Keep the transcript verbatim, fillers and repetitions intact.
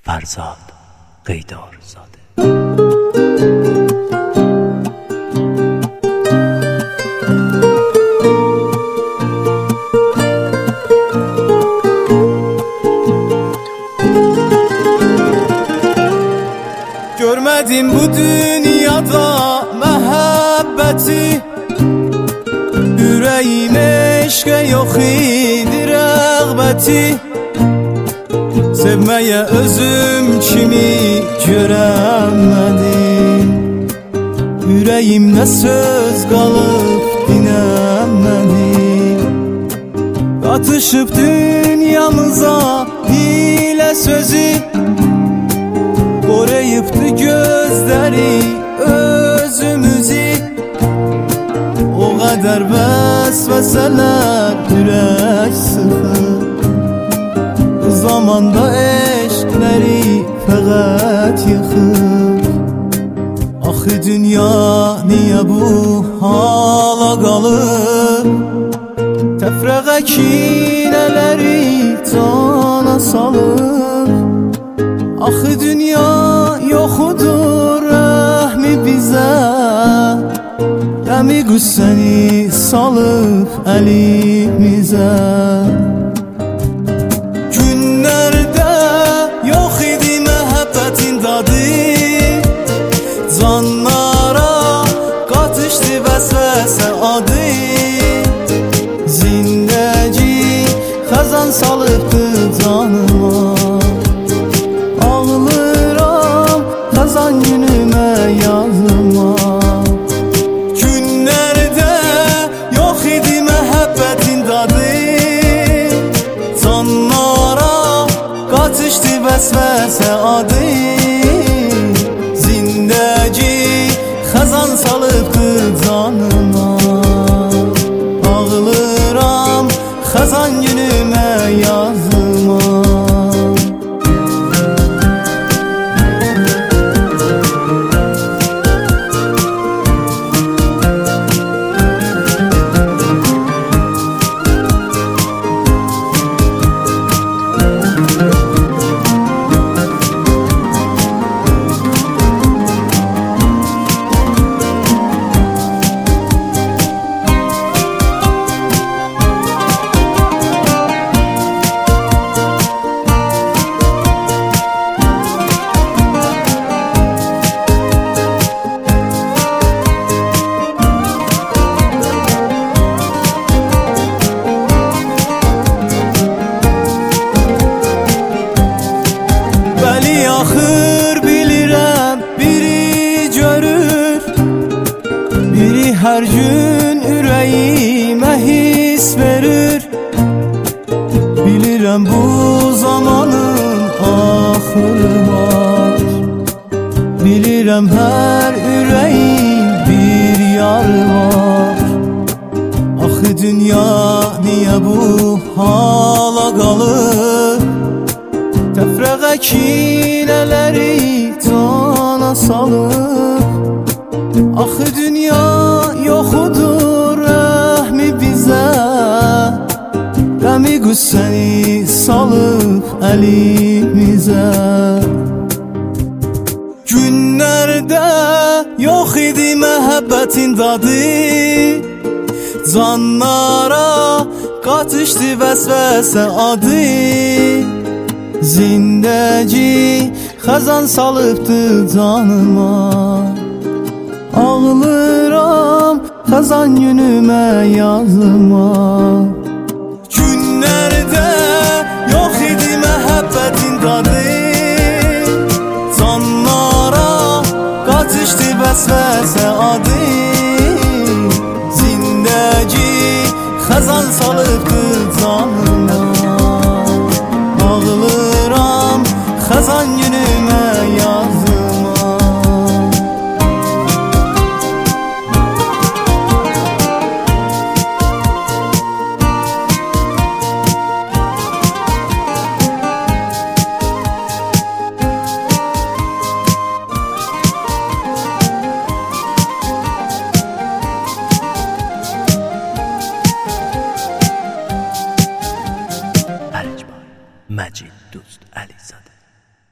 فرزاد قیدارزاده. Görmedim bu dünyada məhəbbəti, ürəyim eşqə yox idi rəğbəti. Sevməyə özüm kimi görənmədim, ürəyimdə söz qalıb dinənmədim. Qatışıb dünyamıza hilə sözü, qorayıbdı gözləri özümüzü. O qədər vəsvəsələr ürək sıxır, zamanda eşqləri fəqət yıxır. Axı dünya niyə bu hala qalır, təfrəqə kinələri cana salır. Axı dünya yoxudur rəhmi bizə, qəmi qüssəni salıb əlimizə. Günlərdə yox idi məhəbbətin dadı, canlara qatışdı vəsvəsə adı. Zindəci xəzan salıbdı canıma, ağlıram xəzan günümə yazıma. Günlərdə yox idi məhəbbətin dadı, canlara qatışdı vəsvəsə adı. Zindəci xəzan salıbdı canıma, ağlıram xəzan günümə yazıma. Axır bilirəm, biri görür, biri hər gün ürəyimə his verir. Bilirəm bu zamanın axırı var, bilirəm hər ürəyin bir yarı var. Axı dünya niyə bu hala qalır, təfrəqə kinələri cana salıb. Axı dünya yoxudur rəhmi bizə, qəmi qüssəni salıb əlimizə. Günlərdə yox idi məhəbbətin dadı, canlara qatışdı vəsvəsə adı. Zindəci xəzan salıbdı canıma, ağlıram xəzan günümə yazıma. Günlərdə yox idi məhəbbətin dadı,